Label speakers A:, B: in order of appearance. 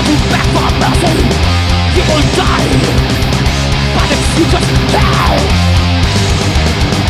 A: to beg for mercy. People die, but it's just hell.